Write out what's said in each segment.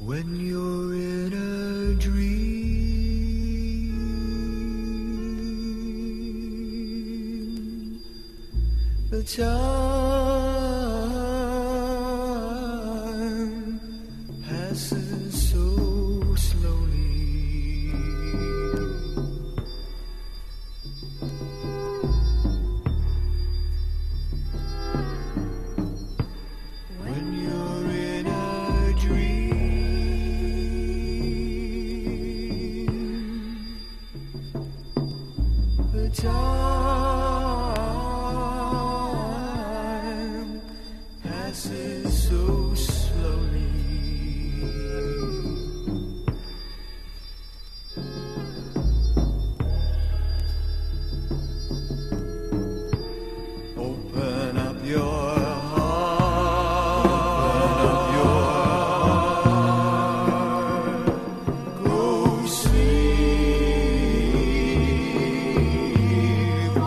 When you're in a dream, the time passes so slowly. When you're in a dream, the time passes so slowly. Open up your heart, go sleep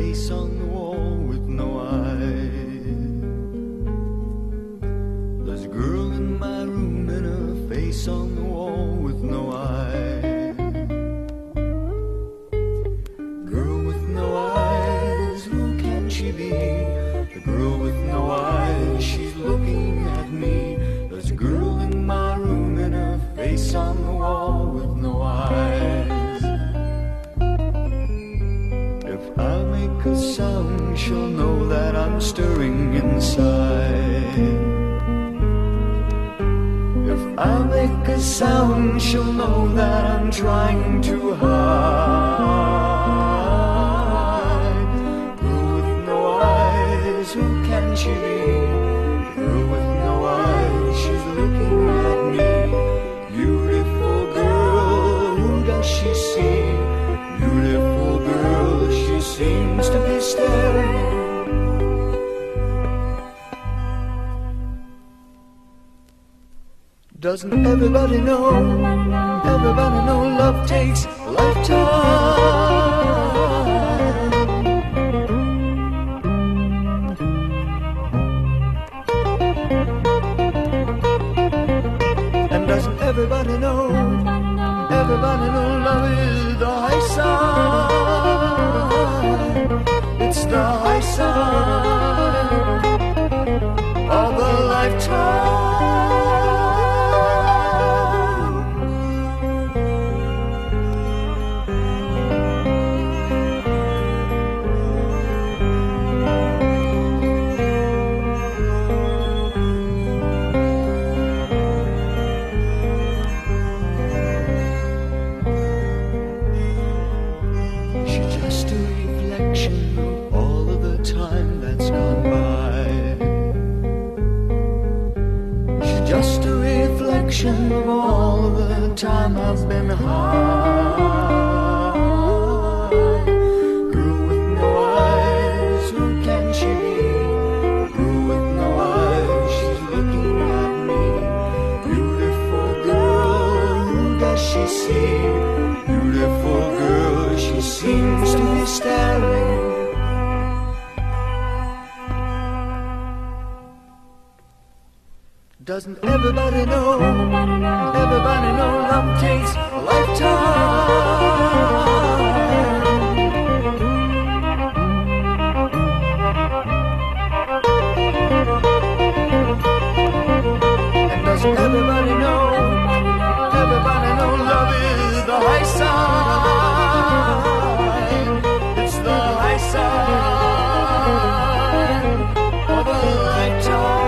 face on the wall with no eyes. There's a girl in my room and a face on the wall with no eyes. Girl with no eyes, who can she be? The girl with no eyes, she's looking at me. There's a girl in my room and a face on the wall with no eyes. If I make a sound, she'll know that I'm stirring inside. If I make a sound, she'll know that I'm trying to hide. Girl with no eyes, who can she be? Girl with no eyes, she's looking at me. Beautiful girl, who does she see? Beautiful girl, she seems to be staring. Doesn't everybody know? Everybody know love takes a lifetime. And doesn't everybody know? Everybody know love is the high side. It's the high side of a lifetime. Of all the time I've been high. Girl with no eyes, who can she be? Girl with no eyes, she's looking at me. Beautiful girl, who does she see? Beautiful girl, she seems to be staring. Doesn't everybody know? Everybody know love takes a lifetime. And doesn't everybody know? Everybody know love is the high side. It's the high side of a lifetime.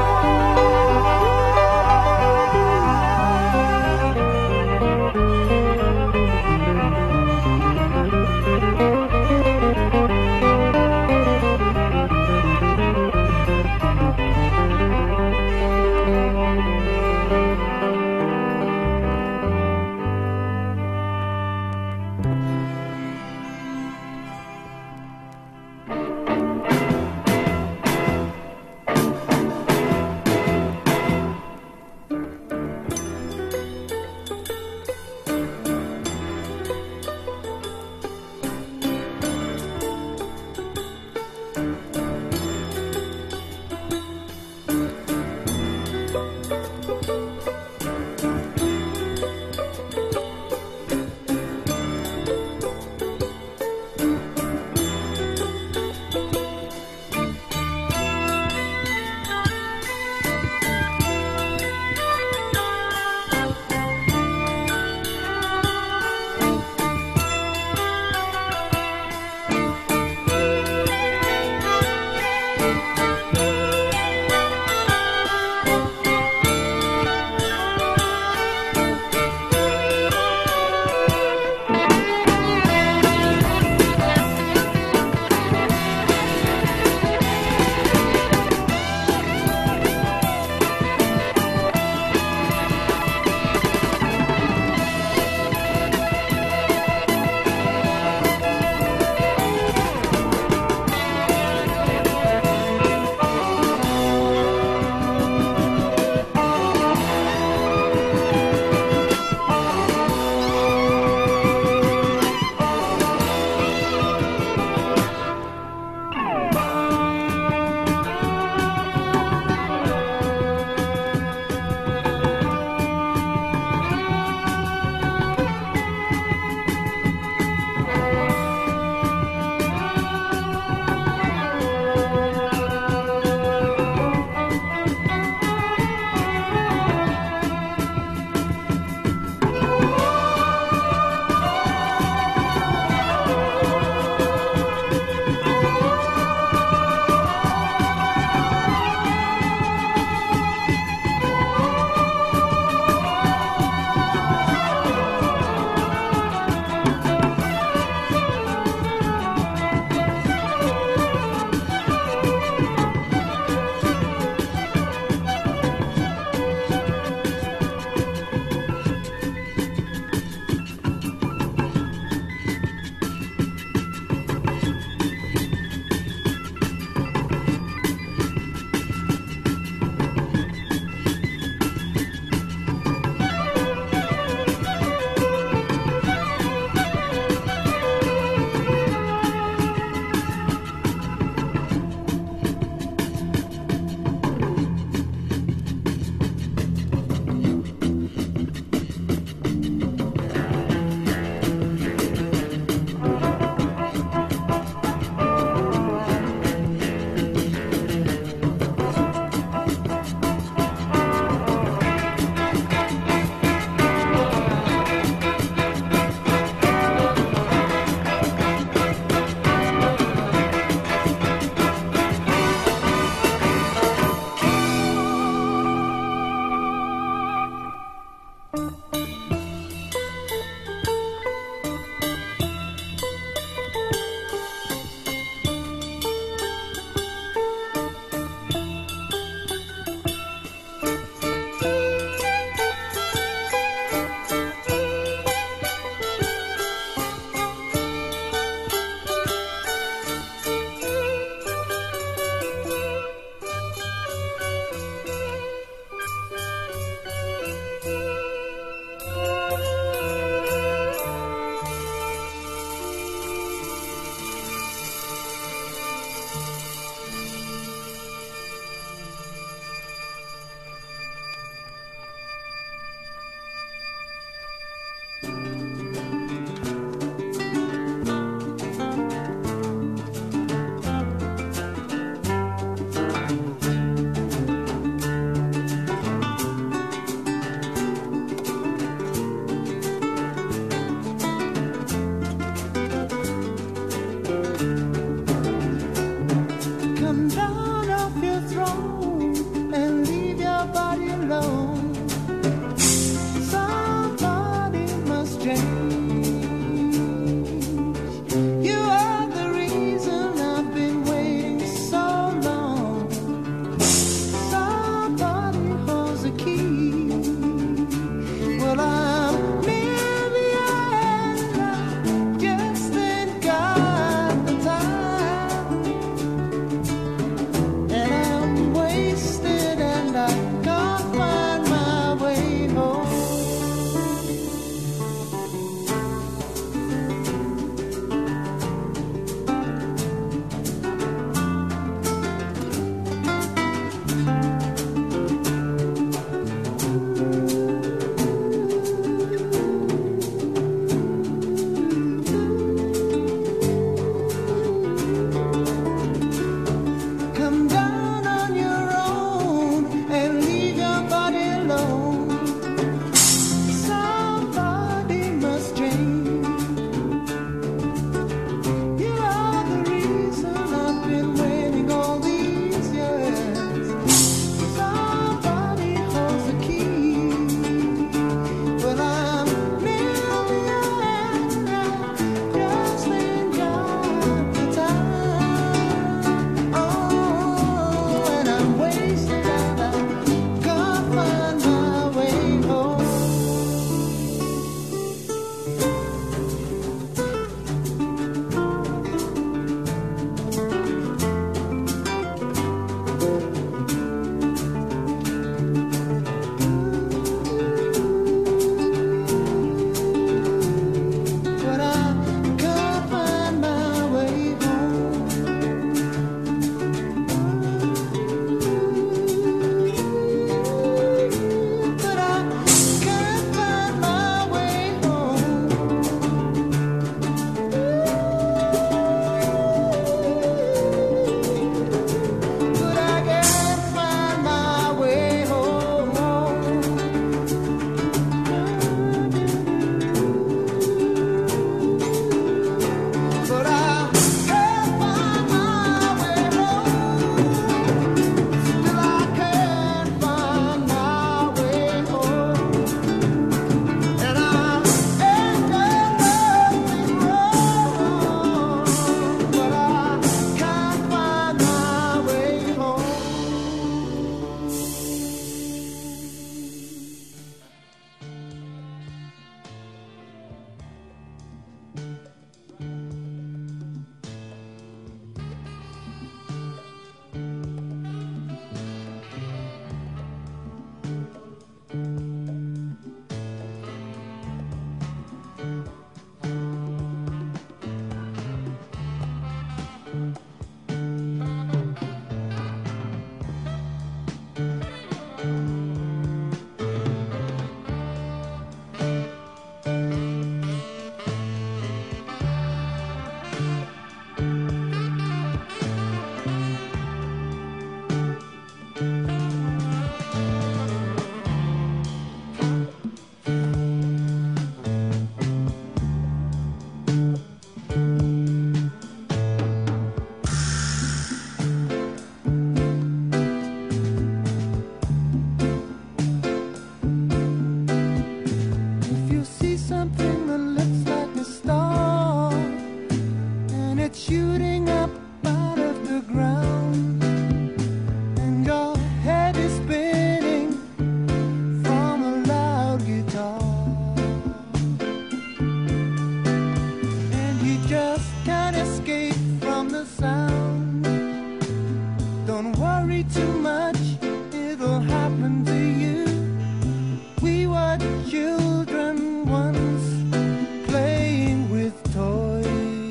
worry too much, it'll happen to you. We were children once, playing with toys.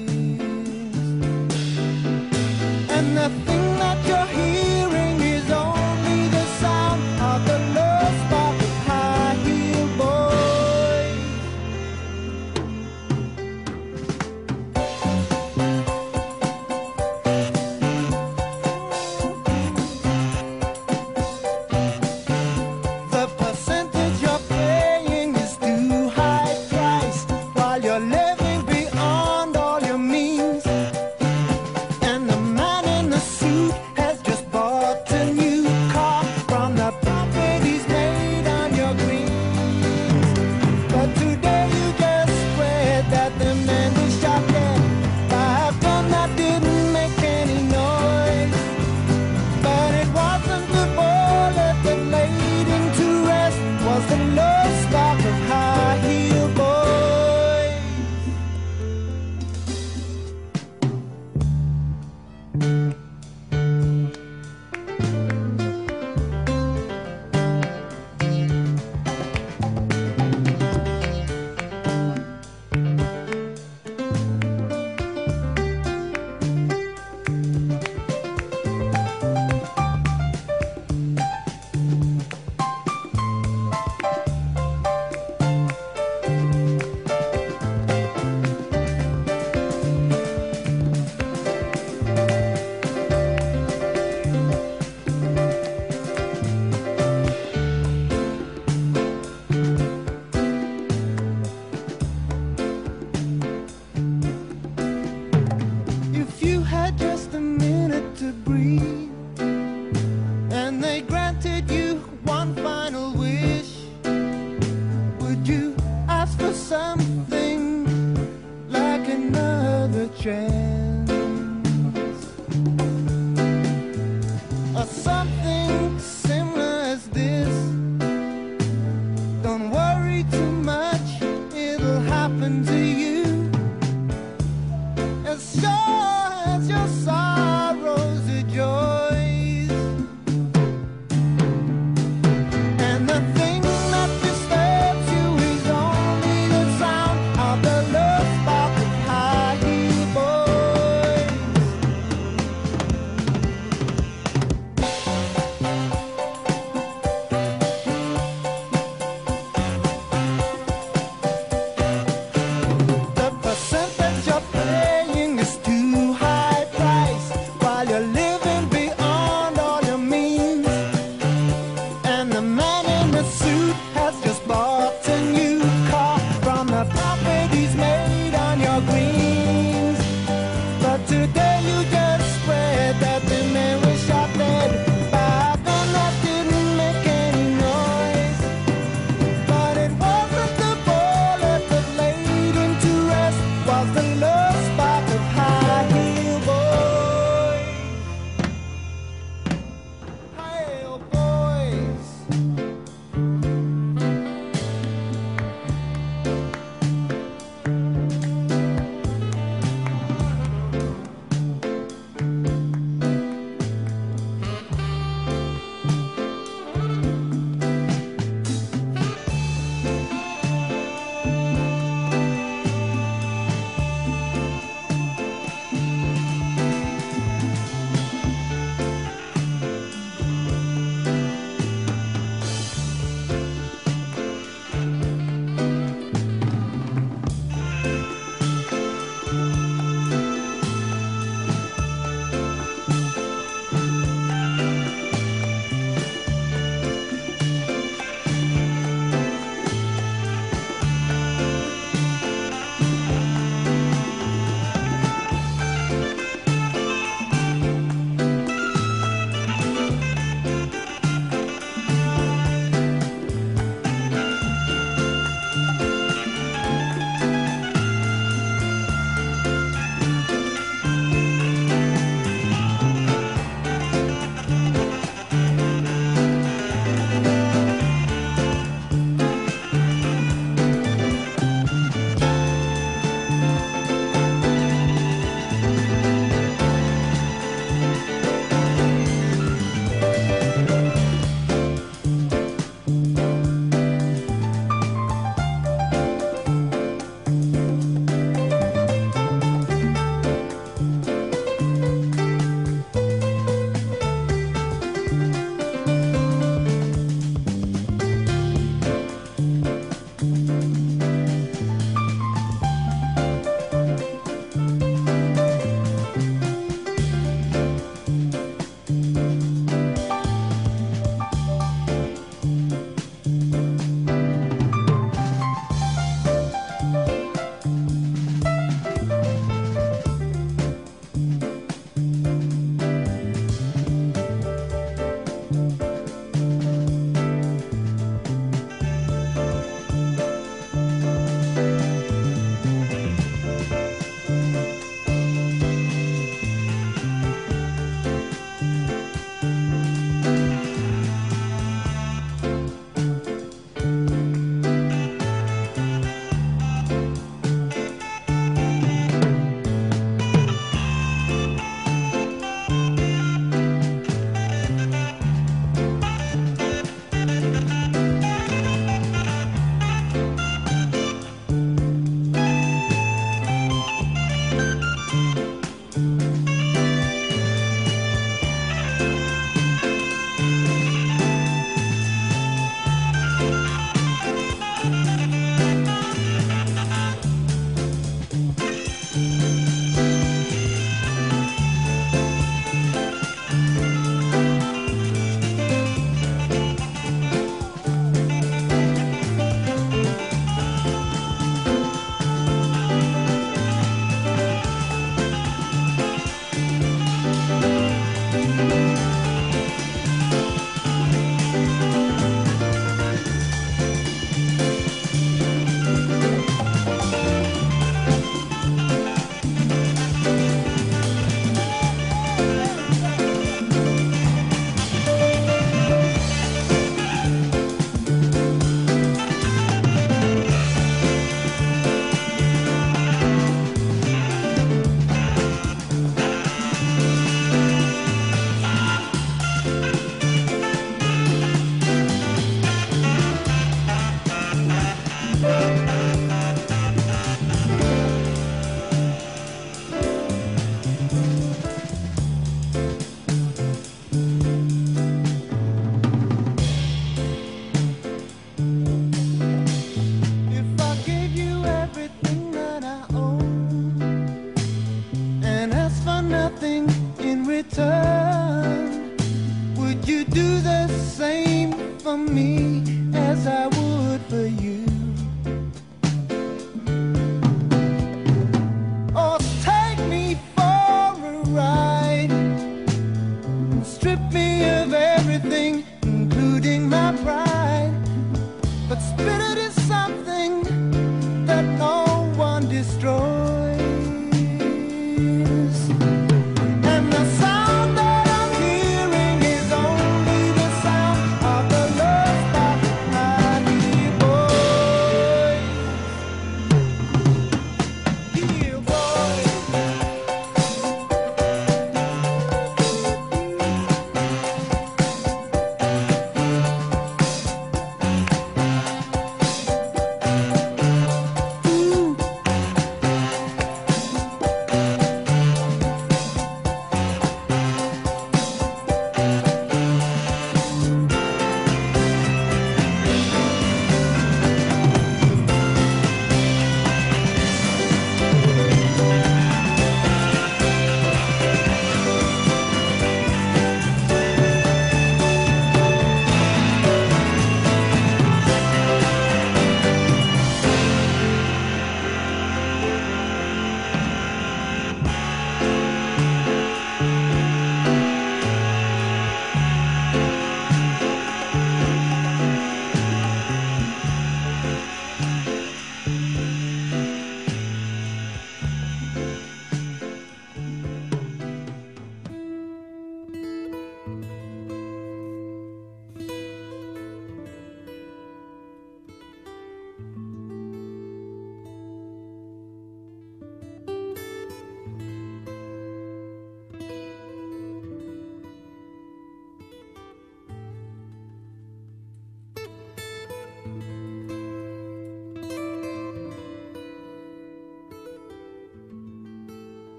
And the thing that you're hearing is only the sound of the love spark of high heel boys. The percentage you're paying is too high price, while you're living beyond all your means. And the man in the suit has just bought a new car from the profit he's made on your greens. But today you just spread that the man is shot dead by a gun that didn't make any noise. But it wasn't the bullet that laid him to rest, was the love spark of high heel boys. If you had just a minute to breathe, and they granted you one final wish, would you ask for something like another chance? Or something similar as this? Don't worry too much, it'll happen to you. As sure as your sorrows are joys. And the thing that disturbs you is only the sound of the love spark of high heel boys.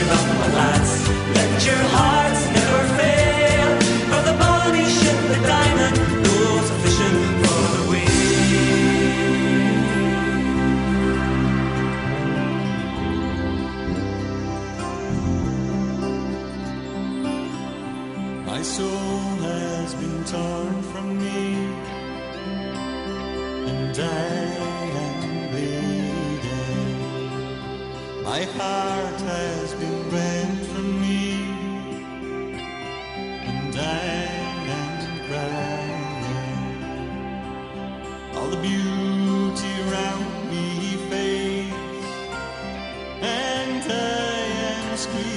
cheer up, my lads. Let your hearts never fail. For the bonny ship, the Diamond, goes a-fishing for the My soul has been torn from me, and I am bleeding. My heart has been rent from me, and I am crying. All the beauty around me fades, and I am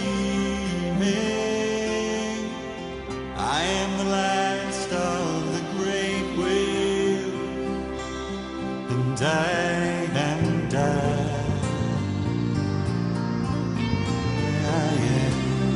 screaming. I am the last of the great whale, and I am dying. I am.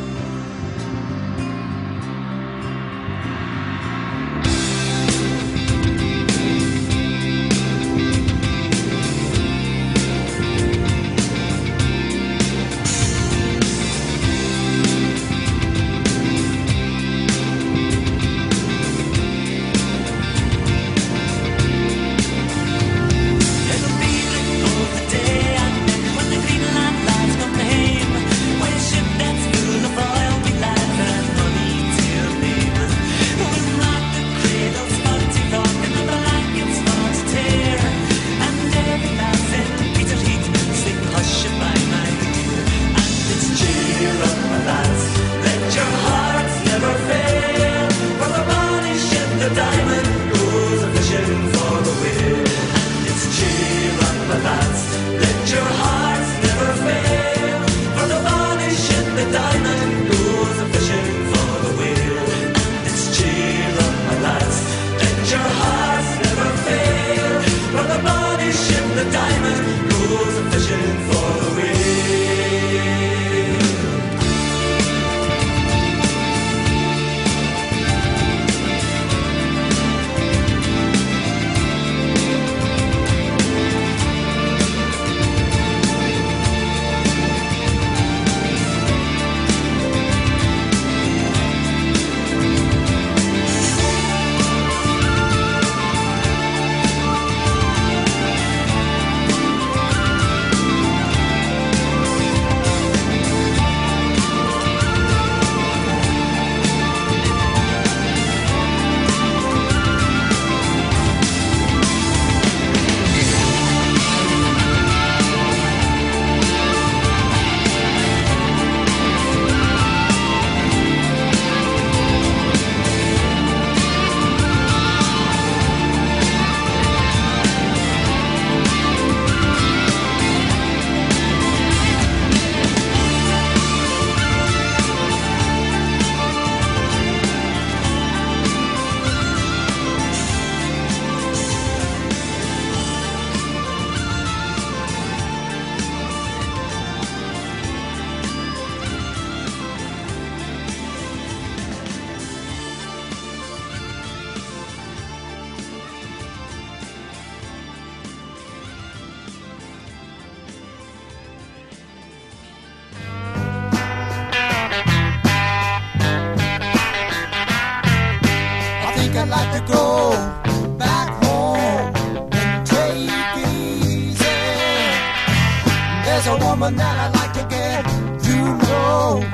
woman that I'd like to get to know,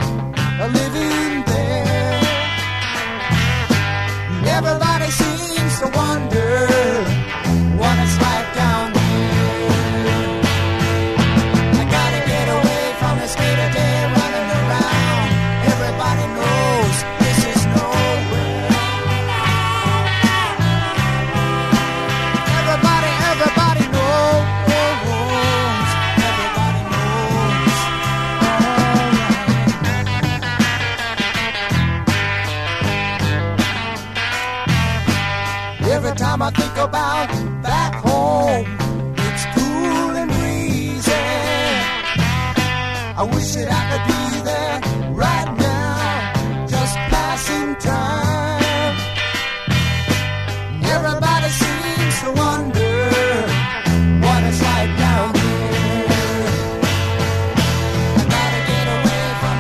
living there. Everybody seems to wonder what it's like down here. I gotta get away from this day-to-day running around. Everybody knows this is nowhere. Everybody knows. Everybody knows. Every time I think about back home, it's cool and breezy. I wish that I could be there right now, just passing time. Everybody seems to wonder what it's like down here. I gotta get away from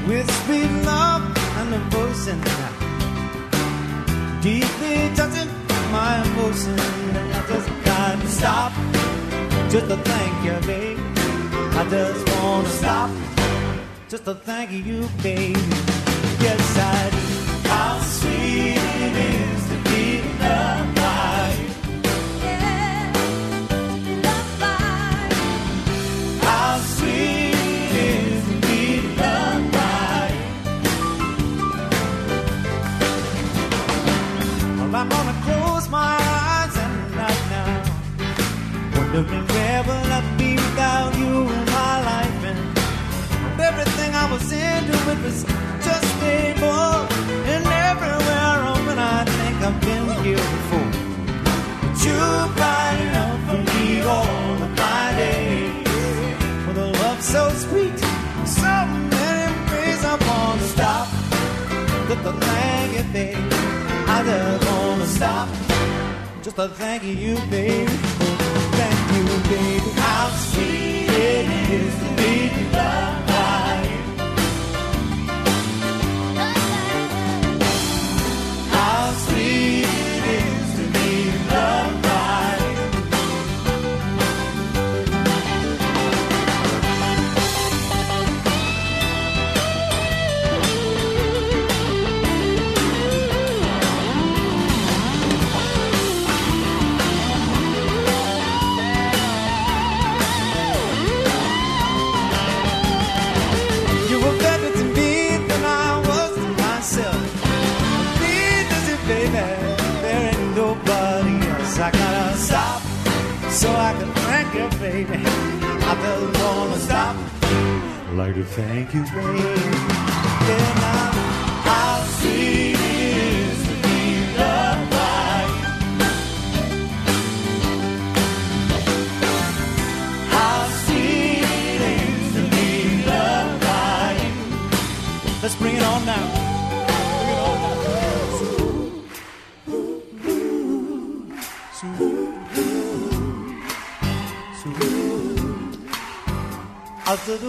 with sweet love and devotion, deeply touching my emotion. And I just can't stop just to thank you, baby. I just wanna stop just to thank you, baby. Yes, I do. How sweet it is to be loved by you. Yeah, loved by you. How sweet it is to be loved by you. Well, I'm gonna close my eyes and right now, wondering where will I be without you in my life. And everything I was into, it was just stable. And everywhere open, I think I've been here before. But you bright enough for me all of my days. With a love so sweet, so many ways I wanna stop just to thank you, baby. I just wanna stop just to thank you, baby. Thank you, baby. How sweet it is to be loved by you. How sweet it is to be loved by you. You were better to me than I was to myself. Please, listen, baby, there ain't nobody else. I gotta stop so I can thank you, baby. I just wanna stop, like to thank you, baby. Yeah, now, how sweet it is to be loved by you. How sweet it is to be loved by you. Let's bring it on now. Bring it on now. I'll do.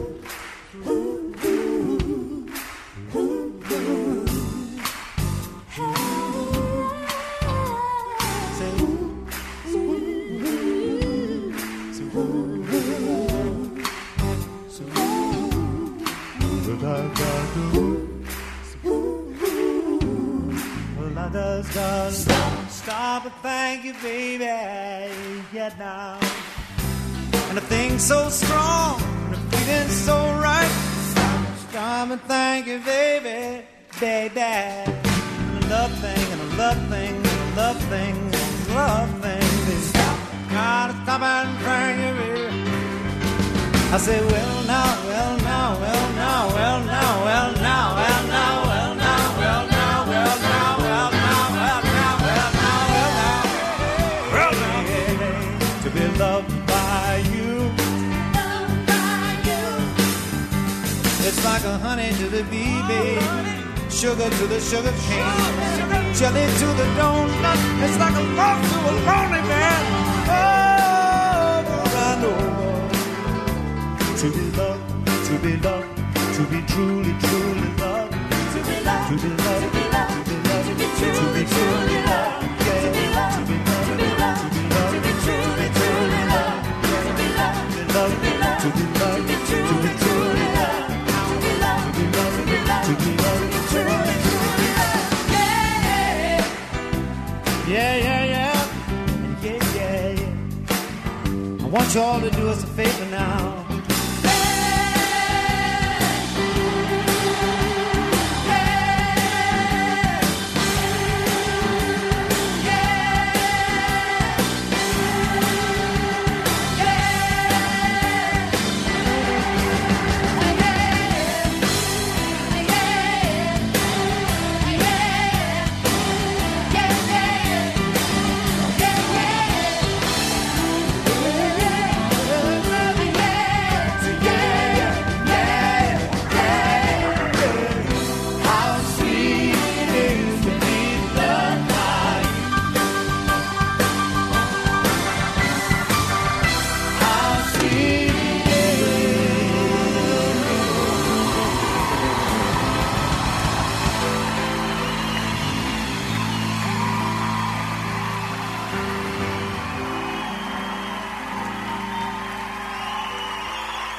Well, I just gotta stop and thank you, baby. Yeah, now. And the thing's so strong, and the feeling's so right. Stop and thank you, baby, baby. And a love thing, and a love thing, and a love thing, and a love thing. Stop, gotta stop and thank you, baby. I say, well now, well now, well now, well now, well now, well now, well now, well now, well now, well now, well now, well now, well now, well now, to be loved by you. It's like a honey to the bee, babe, sugar to the sugar cane, jelly to the donut. It's like a love to a lonely man. Over and over. To be loved, to be loved, to be truly, truly loved. To be loved, to be loved, to be loved, to be loved, to be truly loved. Yeah, to be loved, to be loved, to be loved, to be truly, truly loved. To be loved, to be loved, to be loved, to be truly loved. To be loved, to be loved, to be loved, to be truly, truly loved. Yeah, yeah, yeah, yeah, yeah, yeah. I want you all to do us a favor now.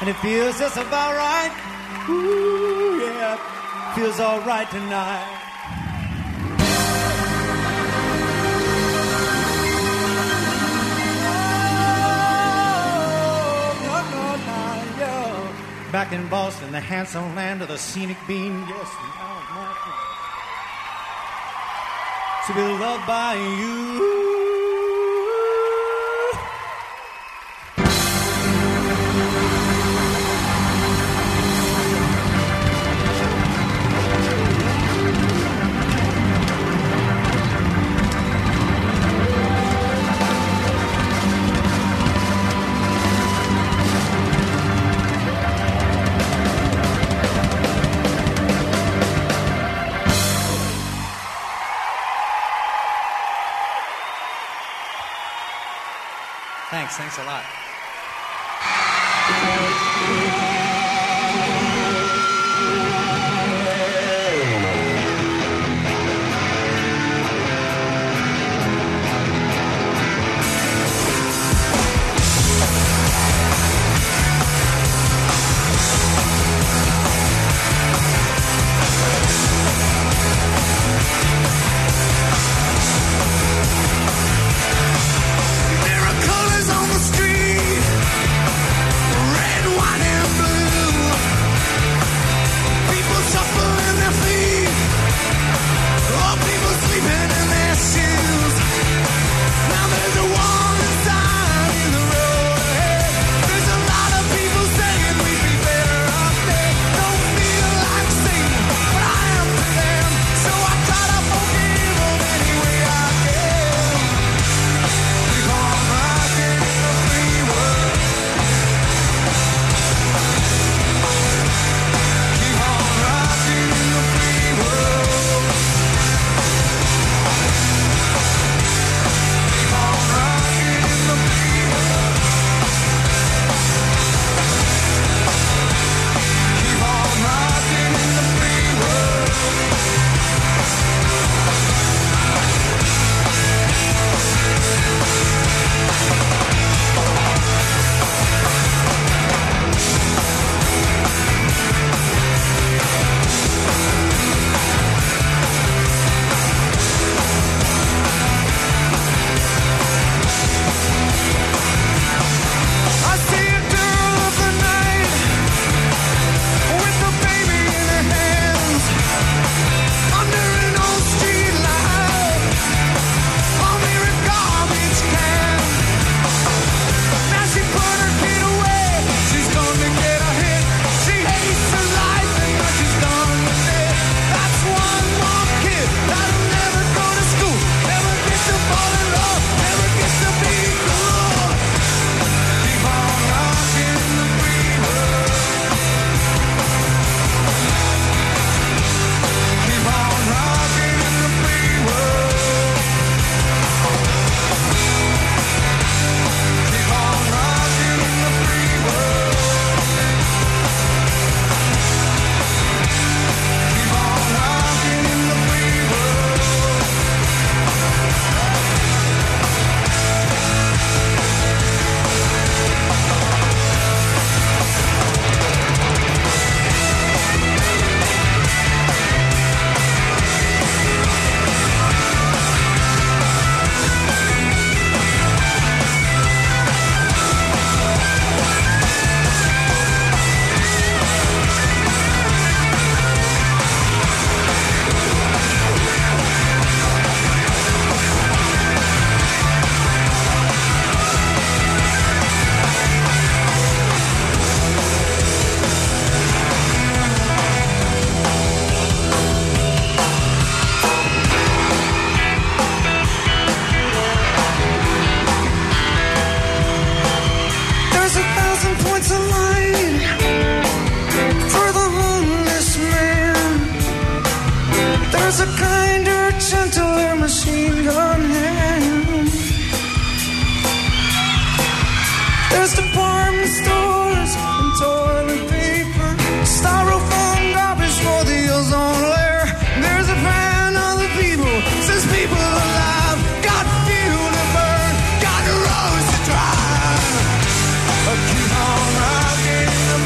And it feels just about right. Ooh, yeah, feels all right tonight. Back in Boston, the handsome land of the scenic bean, yes, to be loved by you. Thanks a lot. Keep on rocking.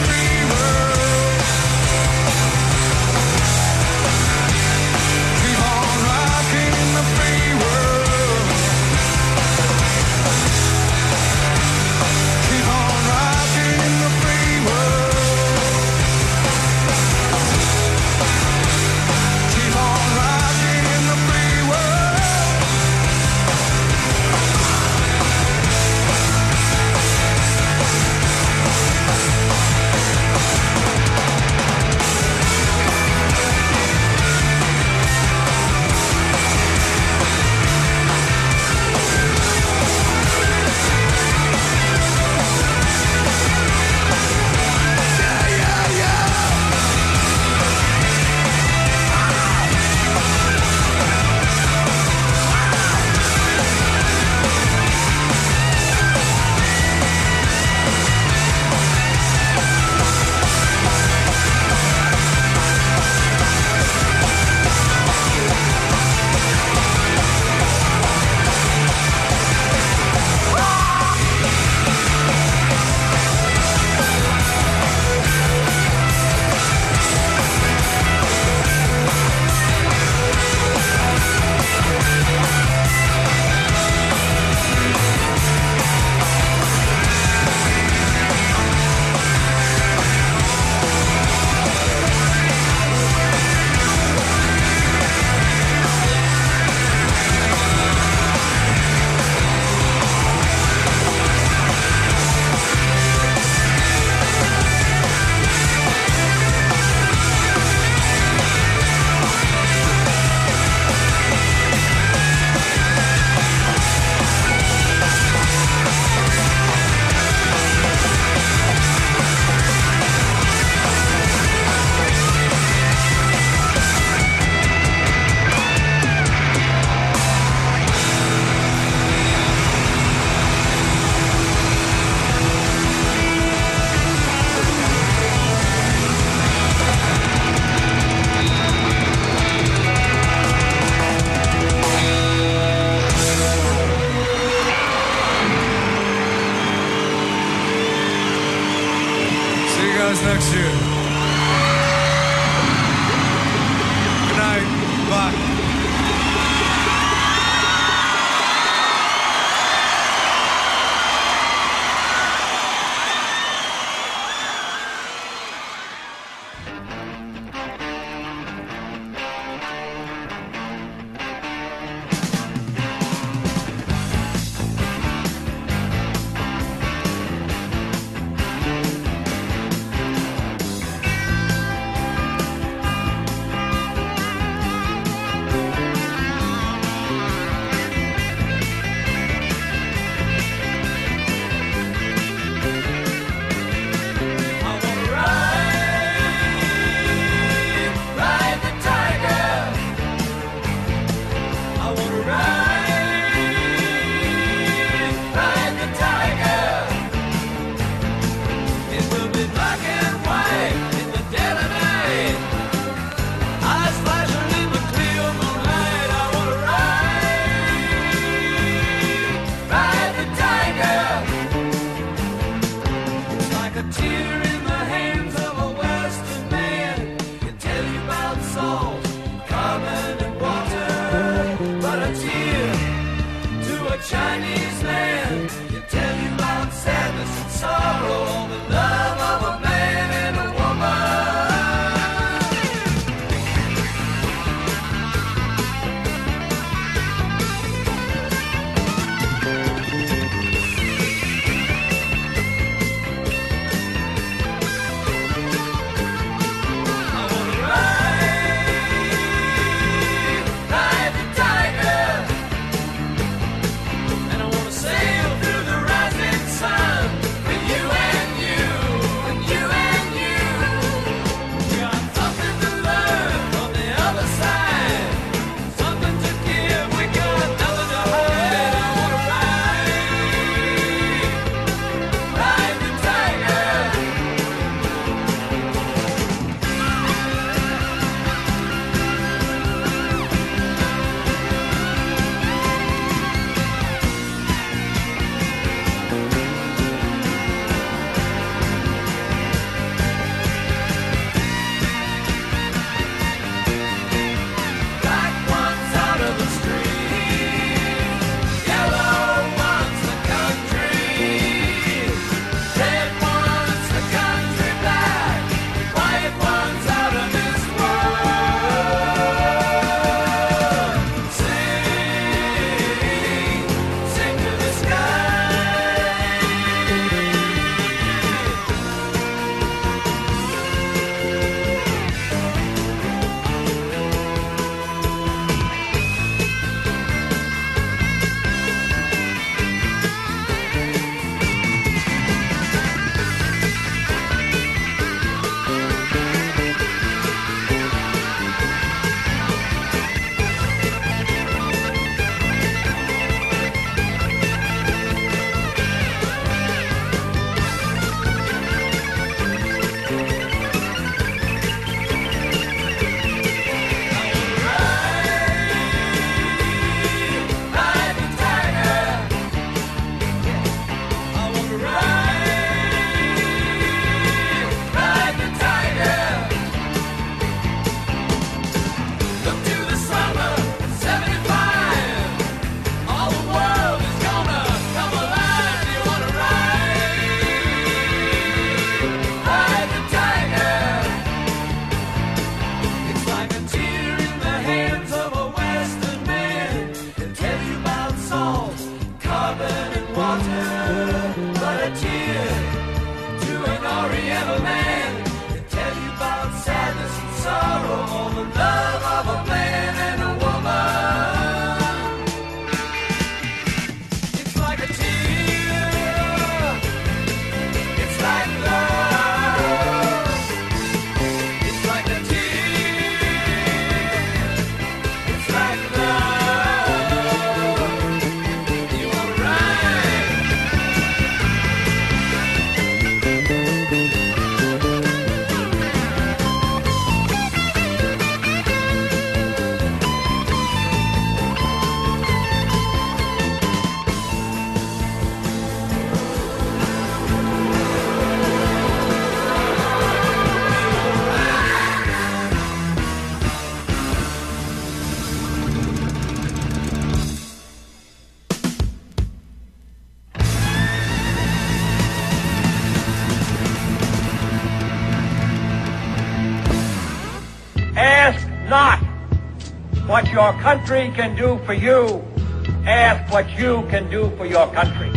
Ask not what your country can do for you. Ask what you can do for your country.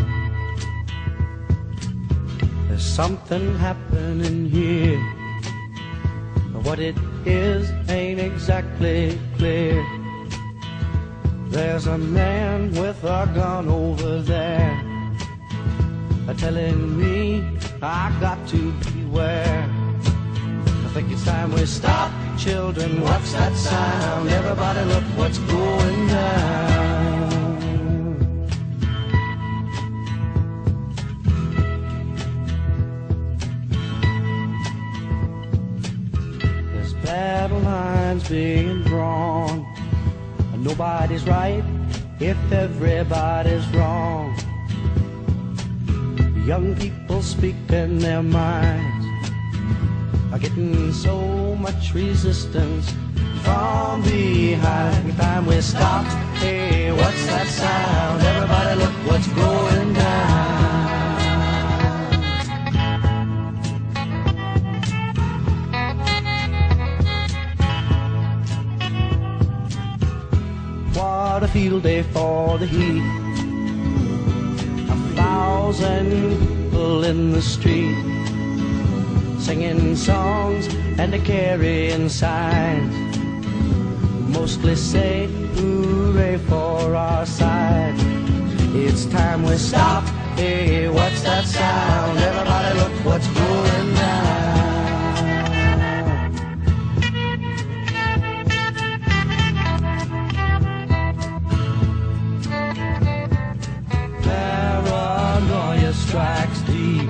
There's something happening here. What it is ain't exactly clear. There's a man with a gun over there, telling me I got to beware. I think it's time we stop. Children, what's that sound? Everybody look what's going down. There's battle lines being drawn. Nobody's right if everybody's wrong. Young people speaking their minds are getting so much resistance from behind. Every time we stop, hey, what's that sound? Everybody look what's going down. What a field day for the heat. 1,000 people in the street, singing songs and carrying signs, mostly say hooray for our side. It's time we stop. Hey, what's that sound? Everybody look what's going down. Paranoia strikes deep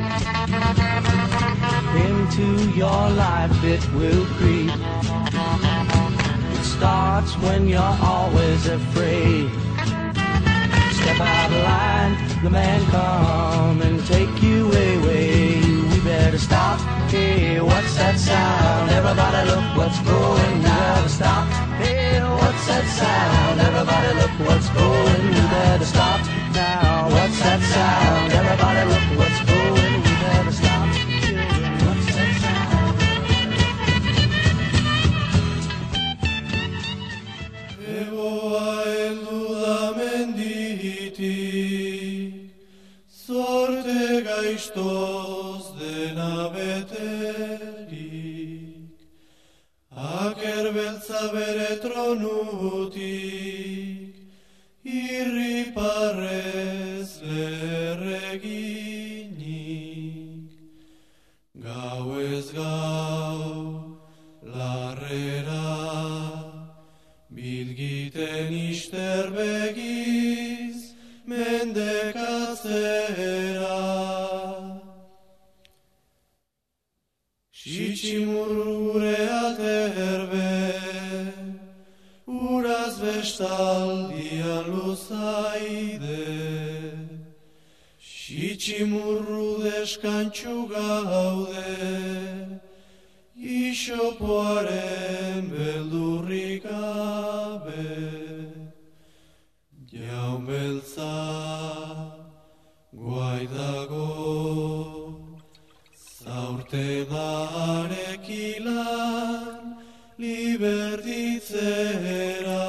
into your life, it will creep. It starts when you're always afraid. Step out of line, the man come and take you away. We better stop. Hey, what's that sound? Everybody look what's going down. We better stop. Hey, what's that sound? Everybody look what's going. We better stop now. What's that sound? Everybody look what's going. We better stop. Children, what's that sound? Egoa heldu da menditik, zorte gaiztoz dena beterik. Aker beltza bere tronutik, irriparrez lerreginik. Gau ez gau, larrera, bilgiten isterbegiz, mendekatzera. Sitximurre aterbe, uraz bestaldian luzaide. Sitximurru deskantxu gaude, isopoaren beldurrik gabe. Jaun beltza guai dago, zaurte darekilan libertitzera.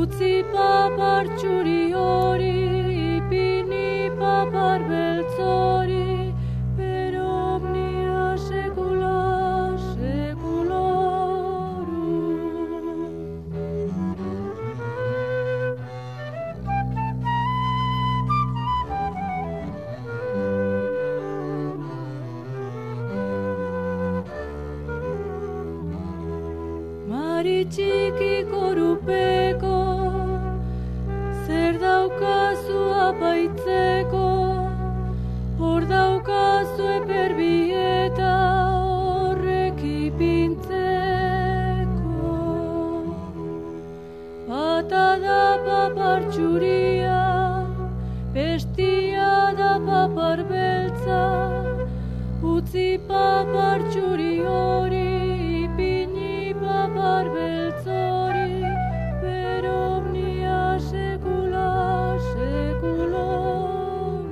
utzi papar txuri hori, ipini papar beltz hori, per omnia secula seculorum. Mari txiki korupeko, zer daukazu apaitzeko, hor daukazu eperbieta horrek ipintzeko. Bata da papar txuria, bestia da papar beltza, utzi papar txuri hori, ipini papar beltz hori, per omnia secula seculorum.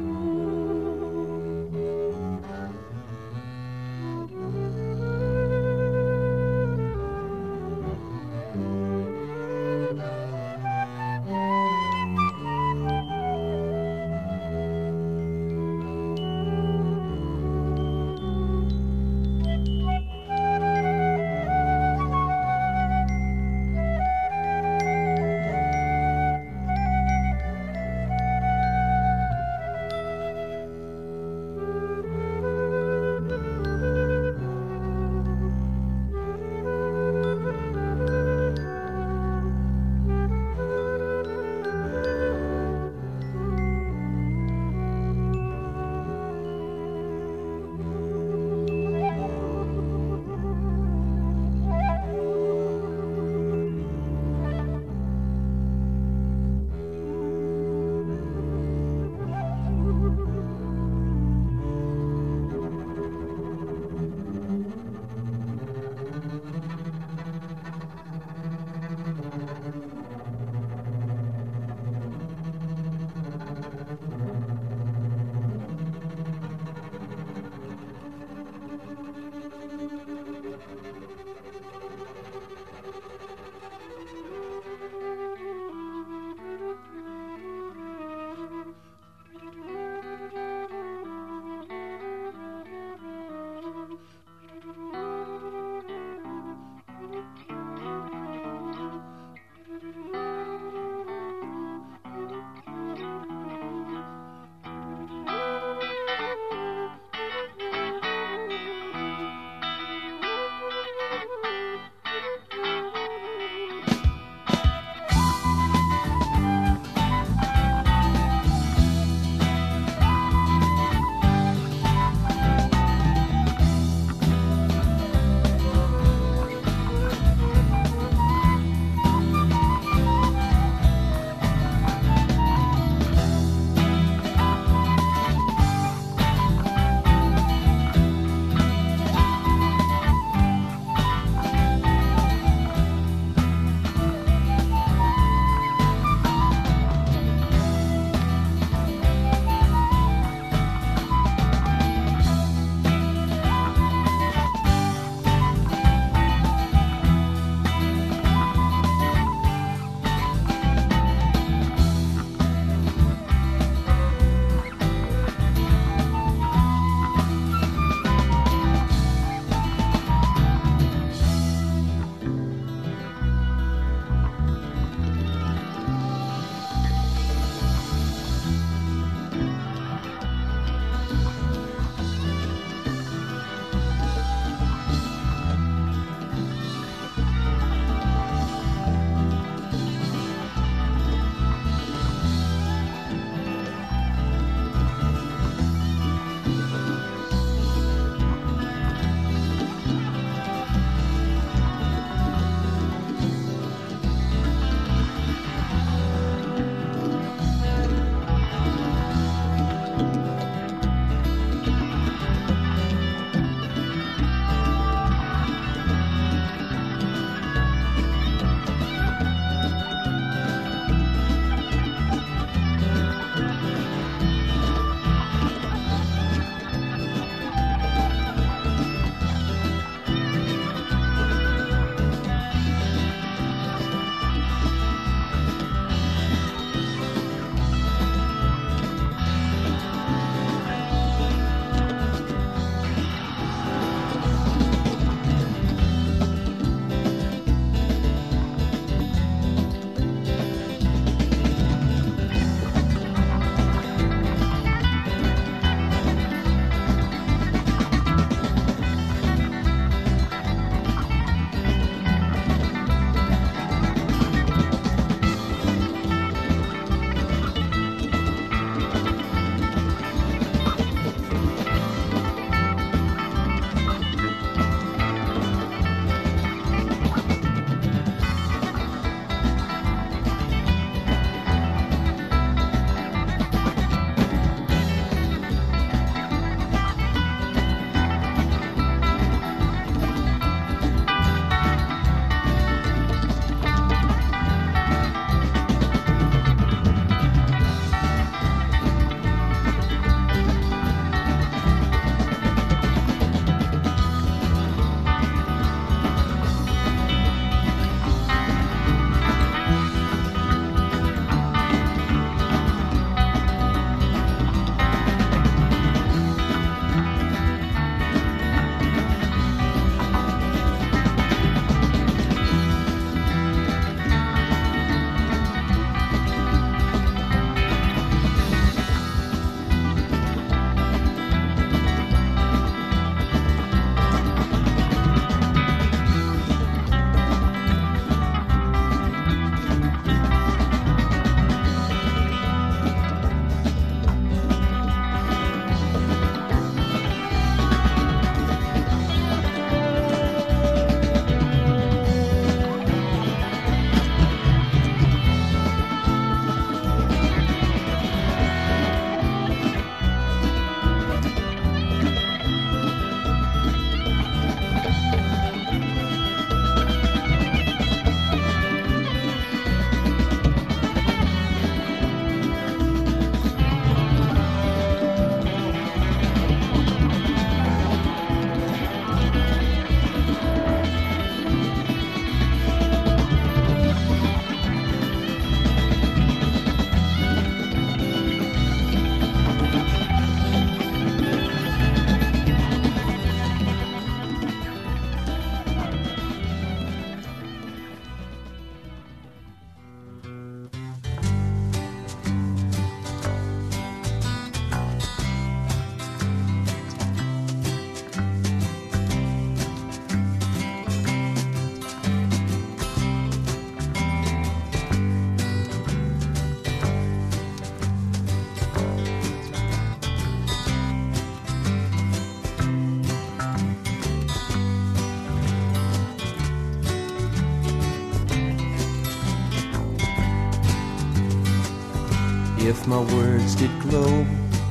if my words did glow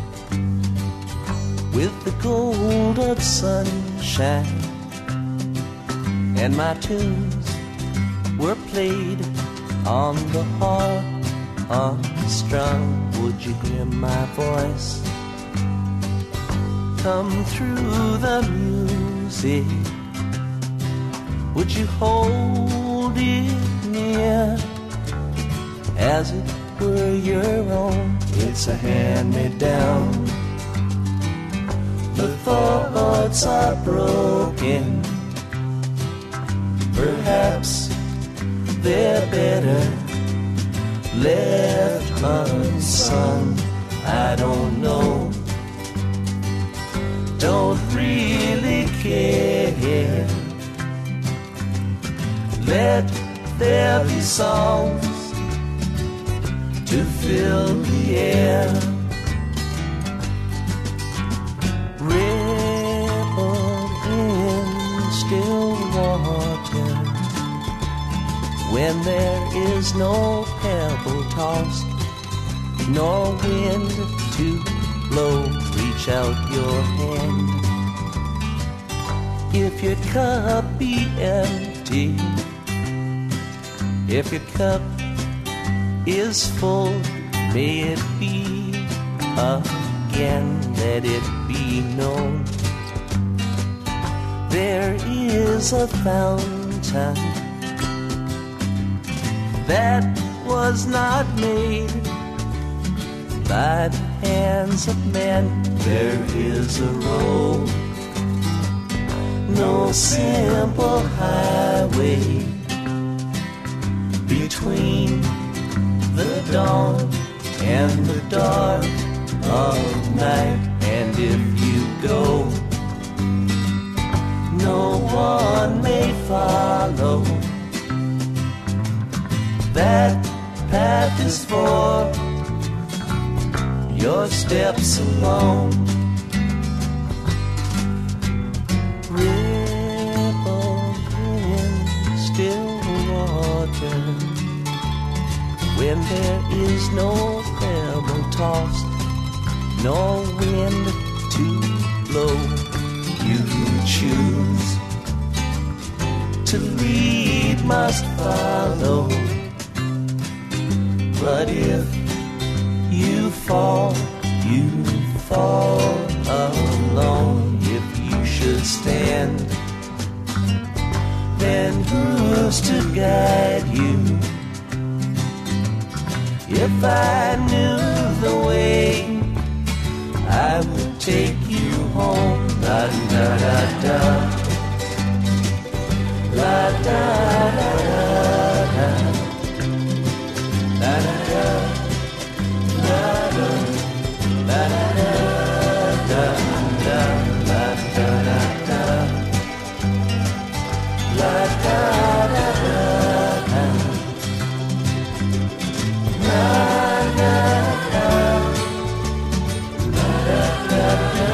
with the gold of sunshine, and my tunes were played on the harp unstrung, would you hear my voice come through the music? Would you hold it near as it were your own? It's a hand-me-down. The thoughts are broken. Perhaps they're better left unsung. I don't know. Don't really care. Let there be songs to fill the air. Ripple in still water when there is no pebble tossed, nor wind to blow. Reach out your hand. If your cup be empty, if your cup is full, may it be again, let it be known. There is a fountain that was not made by the hands of men. There is a road, no simple highway between the dawn and the dark of night. And if you go, no one may follow. That path is for your steps alone. Ripple in still water when there is no pebble tossed, no wind to blow. You choose to lead, must follow. But if you fall alone. If you should stand, then who's to guide you? If I knew the way, I would take you home. La da da da, la da da da, la da da, la da, la da da da, la da da da, la da da da, la da da, la da da da.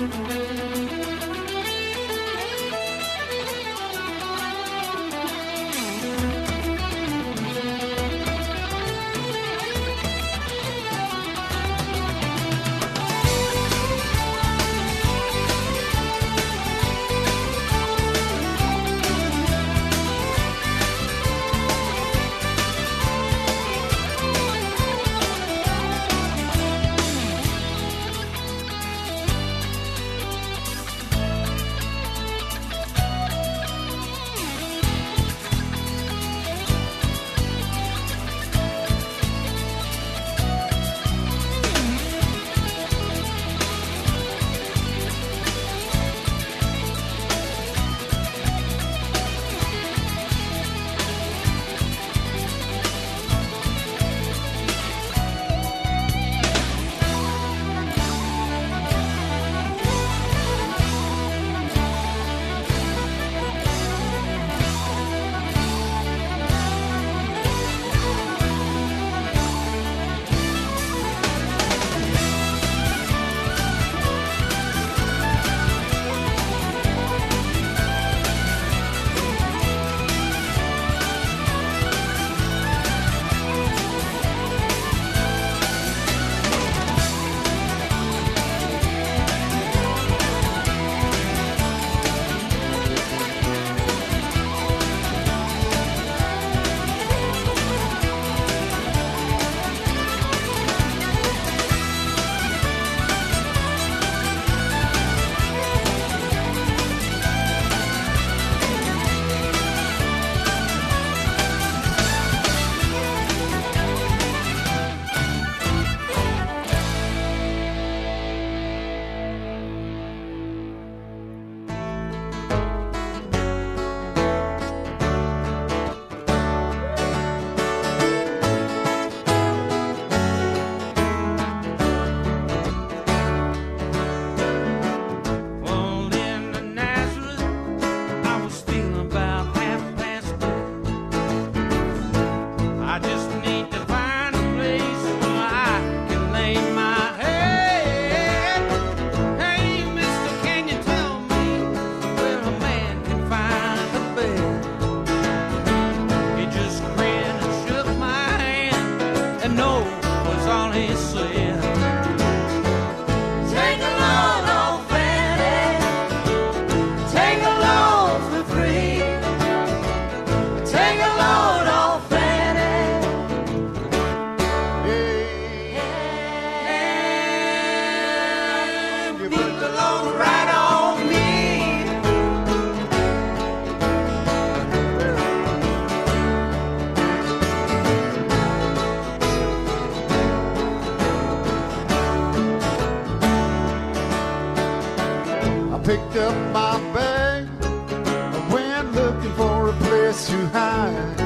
picked up my bag and went looking for a place to hide.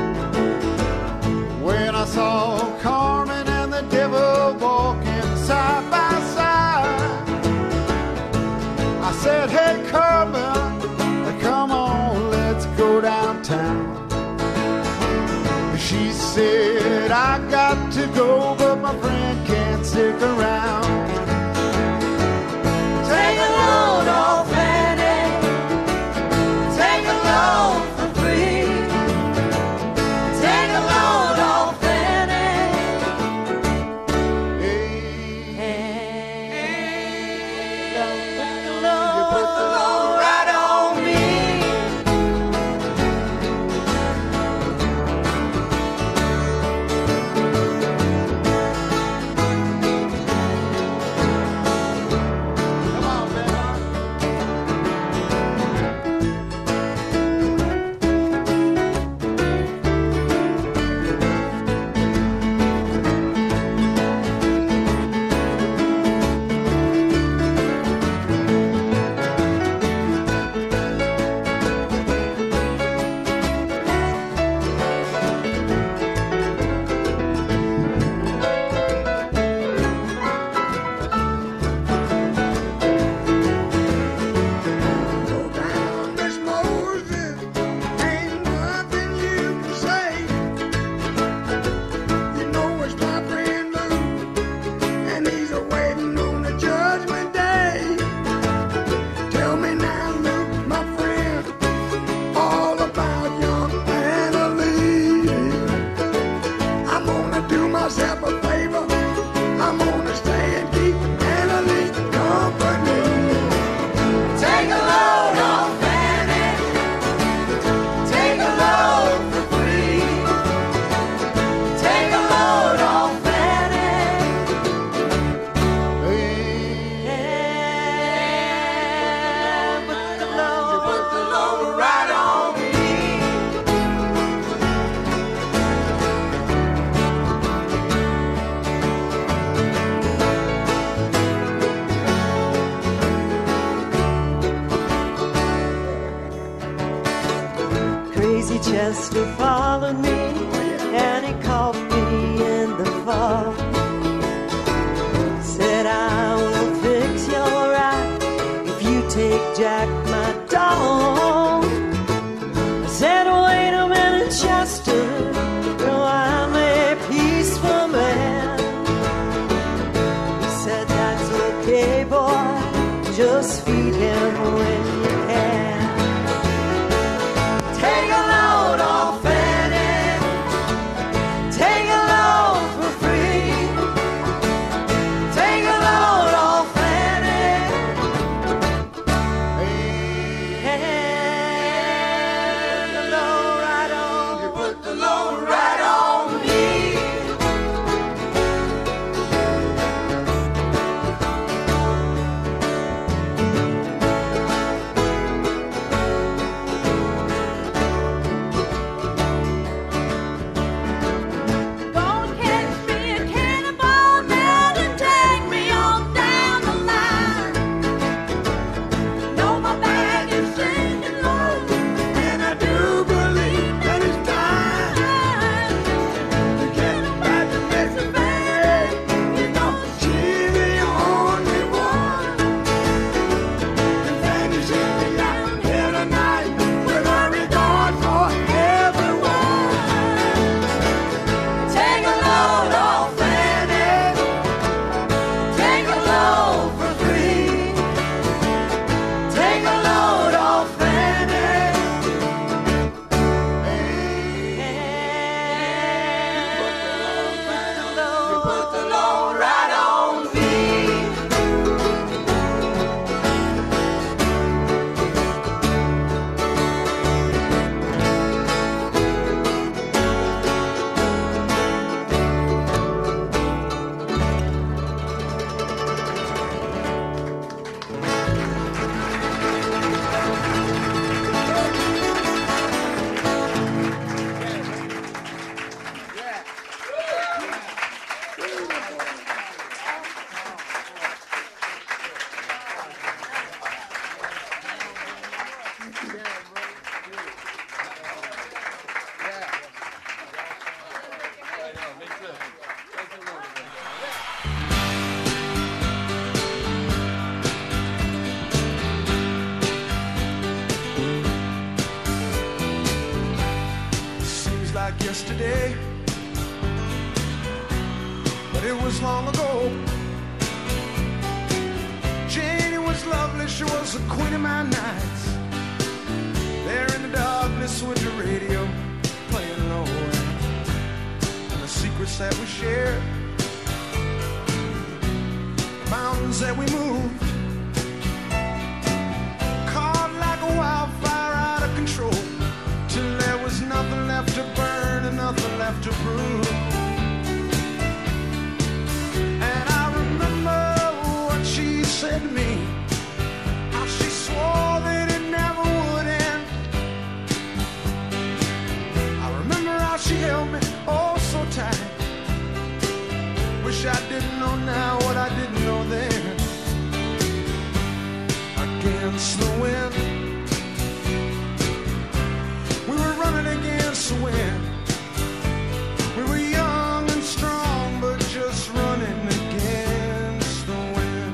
When I saw Carmen and the devil walking side by side, I said, hey Carmen, come on, let's go downtown. She said, I got to go, but my friend can't stick around. Take a load off Fanny, take a load for free. Take a load off Fanny, hey, put the load right on me. Chester followed me, and he caught me in the fall. Said, I will fix your right if you take Jack, my dog. I said, wait a minute, Chester, though I'm a peaceful man. He said, that's okay, boy, just feed him when you can. Take a load off Fanny, take a load for free. Take a load off Fanny, and the load right on. You put the load right on me. Gonna catch me a cannonball man and take me on down the line. Know my bag is sinking low, and I do believe that it's time to get back to Mississippi. You know she's the only one. And Fanny's in me out here tonight with a regard for everyone. Take a load off Fanny, take a load for free. Take a load off Fanny, and put the load right on me. Seems like yesterday, but it was long ago. Janie was lovely, she was the queen of my nights. There in the darkness with the radio playing low, and the secrets that we shared, the mountains that we moved, caught like a wildfire out of control, till there was nothing left to burn and nothing left to prove. And I remember what she said to me, how she swore that it never would end. I remember how she held me oh so tight. Wish I didn't know now what I didn't know then. Against the wind, we were running against the wind. We were young and strong, but just running against the wind.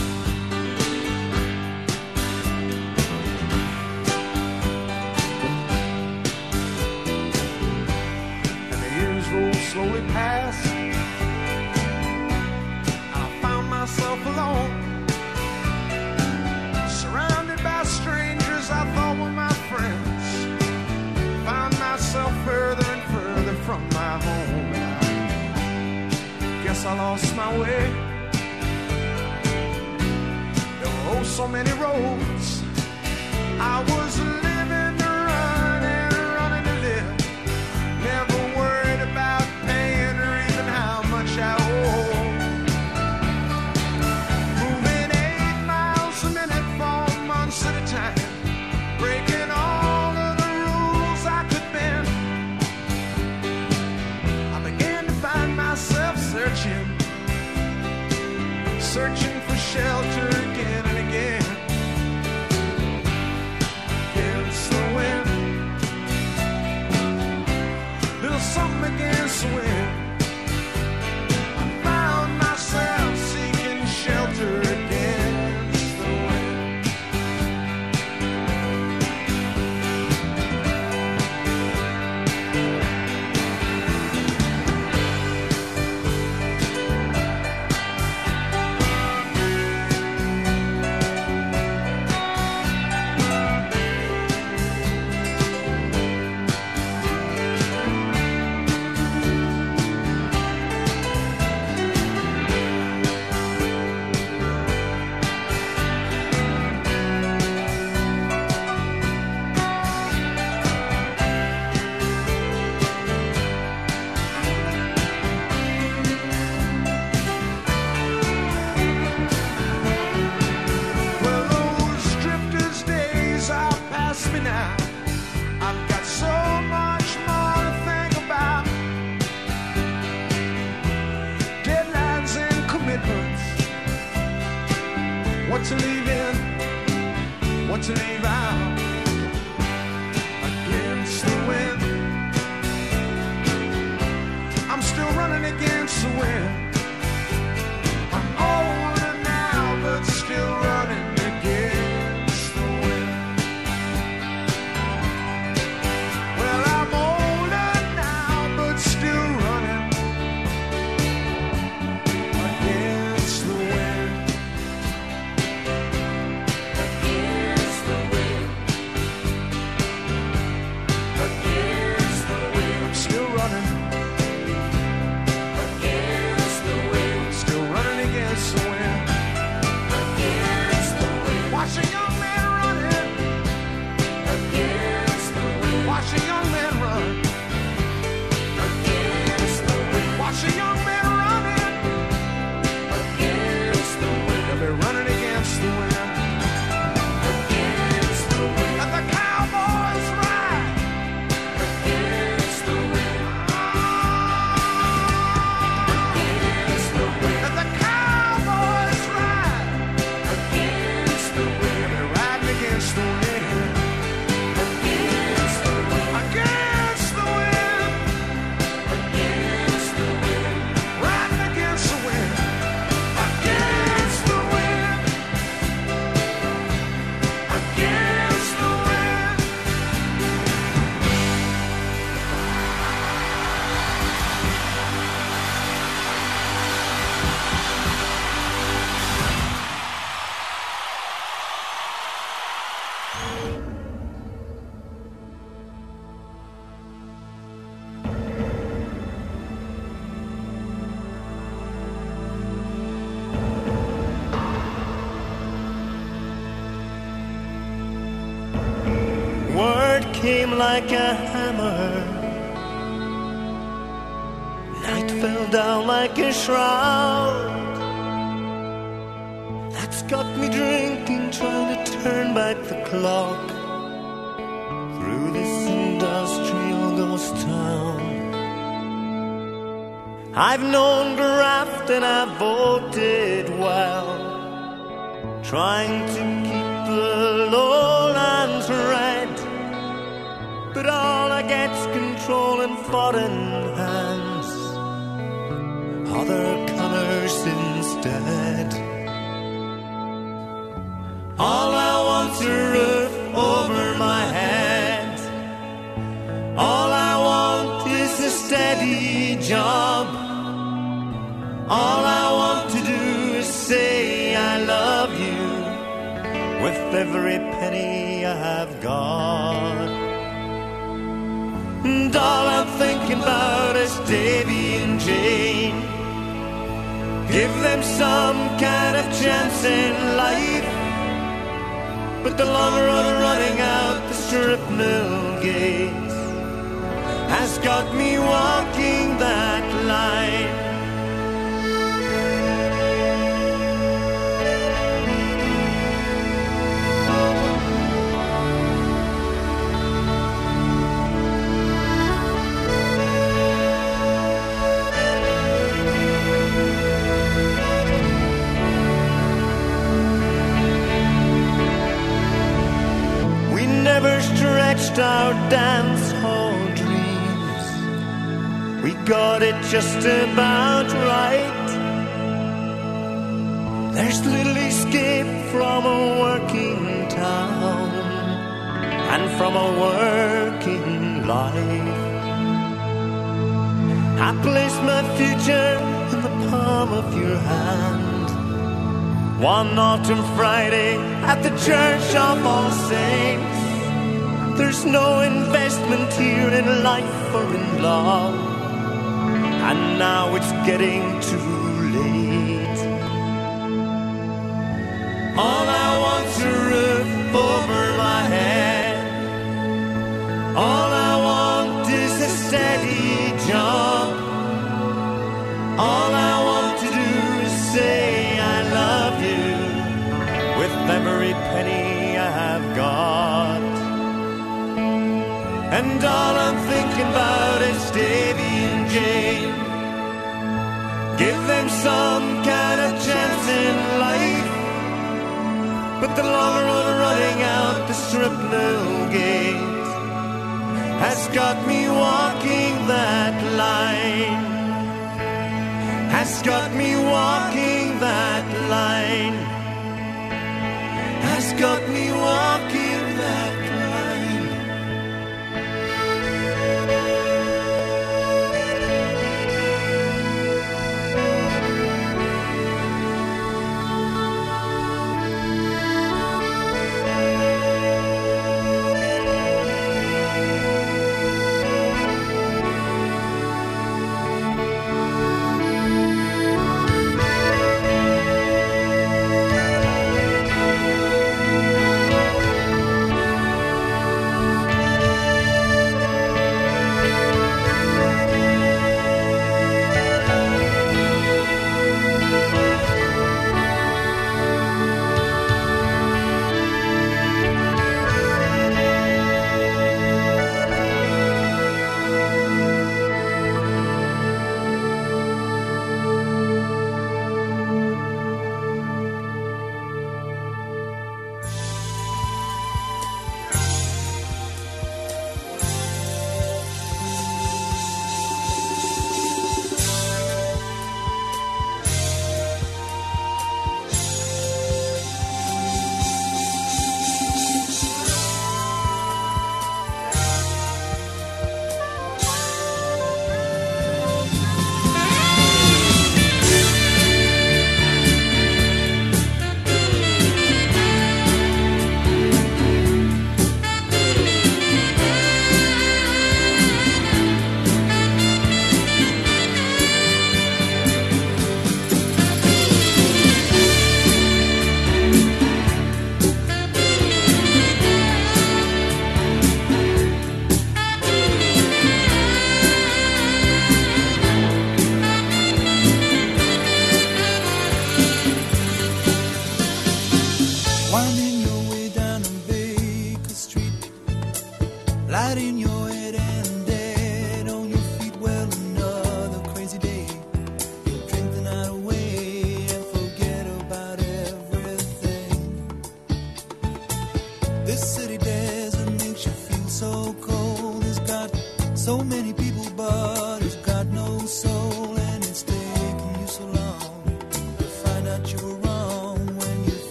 And the years rolled slowly past, and I found myself alone, surrounded by strangers I thought were my friends. Found myself further and further from my home. Guess I lost my way. There were oh so many roads. I was living to run and running to live. Never worried about paying or even how much I owe. Moving 8 miles a minute for months at a time, breaking all of the rules I could bend. I began to find myself searching for shelter again and again. Against want to leave out against the wind. I'm still running against the wind. I'm older now, but still running against the wind. Well, I'm older now, but still running against the wind. Against the wind. Against the wind. I'm still running. Against the wind. Still running against the wind. Against the wind. Watch a young man running. Against the wind. Watch a young man run. Against the wind. Watch a young man running. Against the wind. They'll be running against the wind. Against the wind. Let the cowboys ride. Against the wind. Against the wind. Let the cowboys ride. Against the wind. They'll be riding against the wind. Against the wind. Against the wind. Against the wind. Riding against the wind. Against the wind. Against the wind. Word came like a hammer. Night fell down like a shroud. That's got me drinking, trying to turn back the clock through this industrial ghost town. I've known graft and I've voted well, trying to keep the lowlands red. But all I get's control and foreign hands, other colors instead. All I want's a roof over my head. All I want is a steady job. All I want to do is say I love you with every penny I've got. And all I'm thinking about is Davy and Jane. Give them some kind of chance in life. But the long road running out the strip mill gates has got me walking that line. Never stretched our dance hall dreams. We got it just about right. There's little escape from a working town and from a working life. I place my future in the palm of your hand. One autumn Friday at the Church of All Saints. There's no investment here in life or in love, and now it's getting too late. All I want's a roof over my head. All I want is a steady job. All I want to do is say I love you with every penny I've got. And all I'm thinking about is Davy and Jane. Give them some kind of chance in life. But the long road running out has got me walking that line, has got me walking that line, has got me walking that line.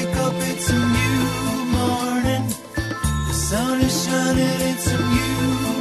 Sun is shining, it's a new